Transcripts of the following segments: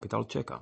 ¿Qué tal checa?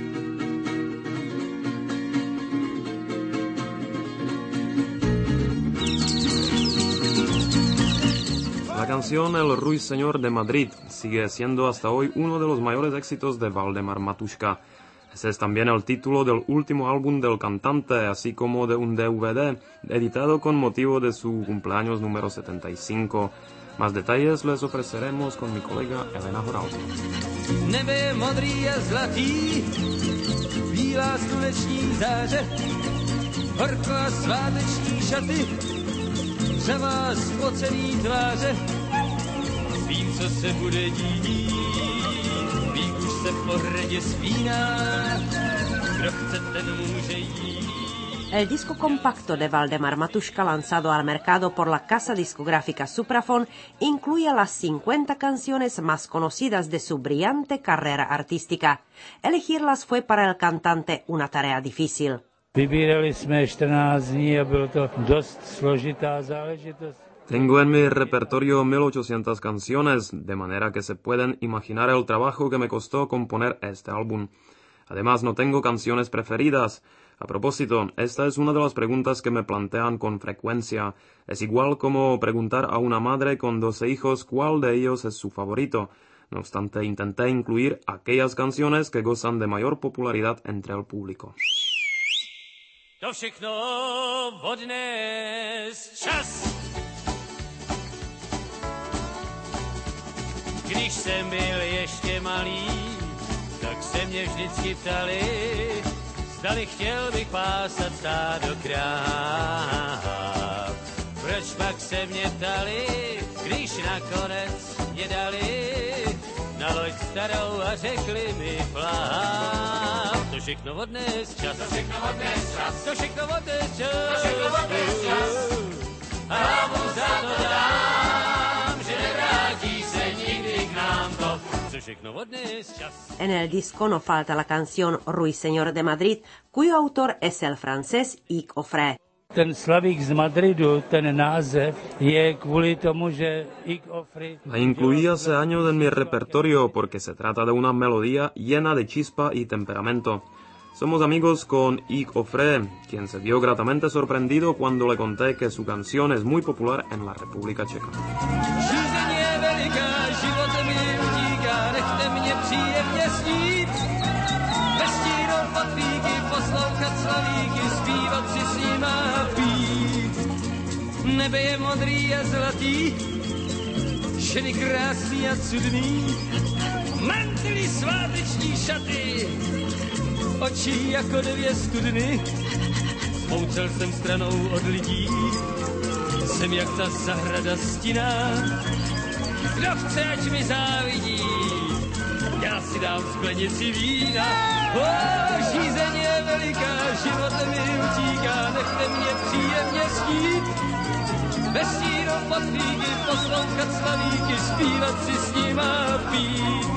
La canción El Ruiseñor de Madrid sigue siendo hasta hoy uno de los mayores éxitos de Valdemar Matuška. Ese es también el título del último álbum del cantante, así como de un DVD editado con motivo de su cumpleaños número 75. Más detalles les ofreceremos con mi colega Elena Horálko. Nebe modrý a zlatý, bílá sluneční záře, horko a sváteční šaty, řavá spocený tváře. Vím, co se bude dít, vík už se v ohradě spíná, kdo chce, ten může jít. El disco compacto de Valdemar Matuška, lanzado al mercado por la casa discográfica Supraphon, incluye las 50 canciones más conocidas de su brillante carrera artística. Elegirlas fue para el cantante una tarea difícil. Vybírali jsme 14 dní a bylo to dost složitá záležitost. Tengo en mi repertorio 1800 canciones, de manera que se pueden imaginar el trabajo que me costó componer este álbum. Además, no tengo canciones preferidas. A propósito, esta es una de las preguntas que me plantean con frecuencia. Es igual como preguntar a una madre con 12 hijos cuál de ellos es su favorito. No obstante, intenté incluir aquellas canciones que gozan de mayor popularidad entre el público. To všechno odnes čas. Když jsem byl ještě malý, tak se mě vždycky ptali, zdali chtěl bych pásat stádo kráv. Proč pak se mě ptali, když nakonec mě dali na loď starou a řekli mi pláv. To všechno odnes čas, to všechno odnes čas, to všechno odnes čas, to všechno odnes čas. A hlavu za to dám, že nevrátí se nikdy k nám to, co všechno odnes čas. En el disco no falta la canción Ruiseñor de Madrid, cuyo autor es el francés Hugues Aufray. Ten Slavík z Madridu, ten název, je kvůli tomu, že Hugues Aufray... La incluí hace años en mi repertorio porque se trata de una melodía llena de chispa y temperamento. Somos amigos con Hugues Aufray, quien se vio gratamente sorprendido cuando le conté que su canción es muy popular en la República Checa. Žízeň je veliká, život mi utíká, nechte mě příjemně snít. Vestínou patlíky, poslouchat slavíky, zpívat si s ním a pít. Nebe je modrý a zlatý, ženy krásný a cudný, mantinely sváteční šaty, oči jako 2 studny. Moucel jsem stranou od lidí, jsem jak ta zahrada stinná. Kdo chce, ať mi závidí, já si dám sklenici vína. Žízeň je veliká, život mi utíká, nechte mě příjemně snít. Ve stínu patlíky, poslouchat slavíky, zpívat si s ním a pít.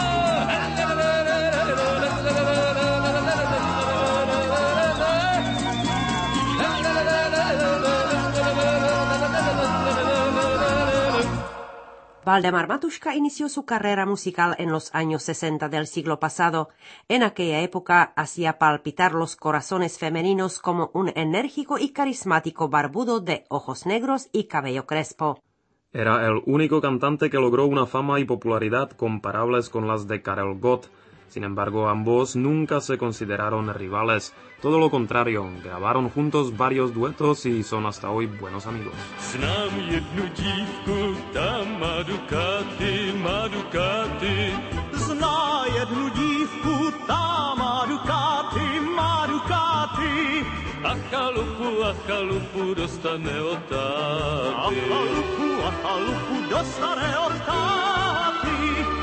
Valdemar Matuška inició su carrera musical en los años 60 del siglo pasado. En aquella época hacía palpitar los corazones femeninos como un enérgico y carismático barbudo de ojos negros y cabello crespo. Era el único cantante que logró una fama y popularidad comparables con las de Karel Gott. Sin embargo, ambos nunca se consideraron rivales. Todo lo contrario, grabaron juntos varios duetos y son hasta hoy buenos amigos. Znám jednu dívku, ta má Ducati, má Ducati. Zná jednu dívku, ta má Ducati, má Ducati. A chalupu dostane od táty. A chalupu dostane od táty.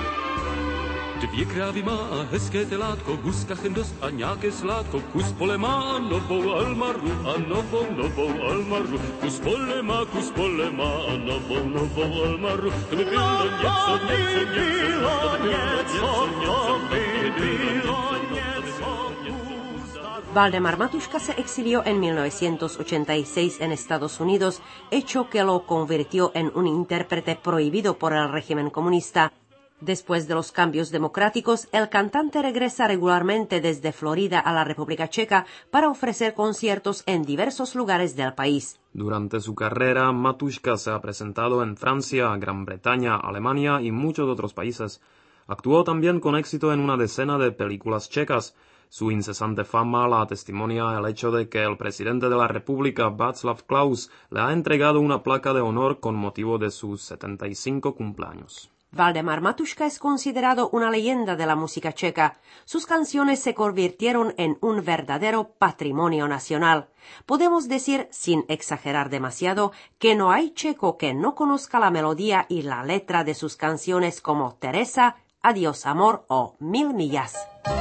2 krávy má a hezké telátko, kus kachem dost a nějaké sládko, kus pole má novou Almaru a novou Almaru, kus pole má a novou Almaru. To by bylo něco, Valdemar Matuška se exilió en 1986 en Estados Unidos, hecho que lo convirtió en un intérprete prohibido por el régimen comunista. Después de los cambios democráticos, el cantante regresa regularmente desde Florida a la República Checa para ofrecer conciertos en diversos lugares del país. Durante su carrera, Matuška se ha presentado en Francia, Gran Bretaña, Alemania y muchos otros países. Actuó también con éxito en una decena de películas checas. Su incesante fama la testimonia el hecho de que el presidente de la República, Václav Klaus, le ha entregado una placa de honor con motivo de sus 75 cumpleaños. Valdemar Matuška es considerado una leyenda de la música checa. Sus canciones se convirtieron en un verdadero patrimonio nacional. Podemos decir, sin exagerar demasiado, que no hay checo que no conozca la melodía y la letra de sus canciones como Teresa, Adiós amor o Mil millas.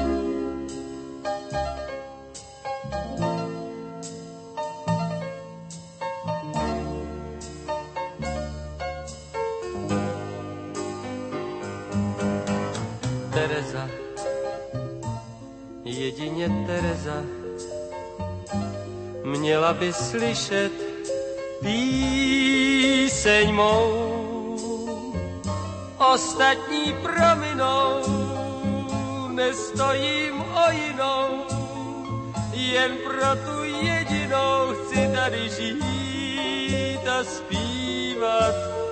Tereza, jedině Tereza, měla by slyšet píseň mou. Ostatní prominou, nestojím o jinou, jen pro tu jedinou chci tady žít a zpívat